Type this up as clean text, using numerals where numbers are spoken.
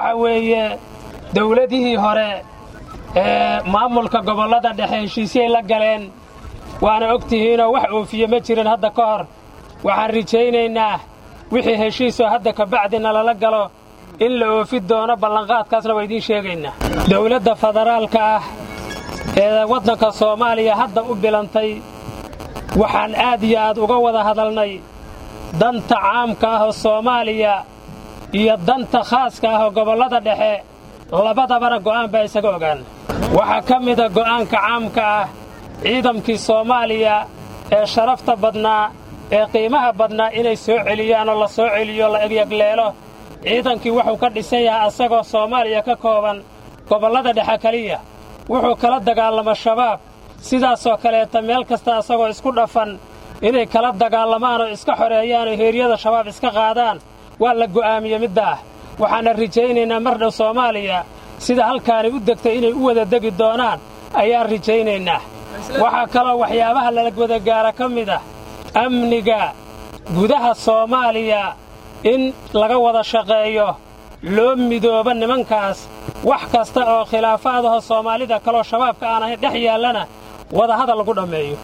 waxa weeye dawladihii hore maamulka gobollada dhexe heshiisyay la galeen waana ogtihiinoo wax oofiye ma jirin hadda ka hor waxaan rajaynaynaa wixii heshiisoo hadda ka bacdina lala galo in la oofi doono ballanqaadkaasna waa idiin sheegaynaa dawladda federaalka ah ee waddanka Soomaaliya hadda u bilantay waxaan aad iyo aad uga wada hadalnay danta caamka ah oo Soomaaliya iyo danta khaaska ah oo gobollada dhexe labadabana go'aan baa isaga ogaan waxa ka mid ah go'aanka caamka ah ciidankii Soomaaliya ee sharafta badnaa ee qiimaha badnaa inay soo celiyaan oo la soo celiyo la eegyagleelo ciidankii wuxuu ka dhisan yahay asagoo Soomaaliya ka kooban gobollada dhexe kaliya wuxuu kala dagaalamo shabaab sidaasoo kaleeta meel kasta asagoo isku dhafan inay kala dagaalamaan oo iska xoreeyaan oo heeryada shabaab iska qaadaan waa la go'aamiyey middaa waxaana rajaynaynaa mar dhow Soomaaliya sida halkaani u degtay inay u wada degi doonaan ayaan rajaynaynaa waxaa kaloo waxyaabaha lala wada gaara ka mid ah amniga gudaha Soomaaliya in laga wada shaqeeyo loo midooba nimankaas wax kasta oo khilaafaadaha Soomaalida kaloo shabaabka aan ahayn dhex yaalana wada hadal lagu dhameeyo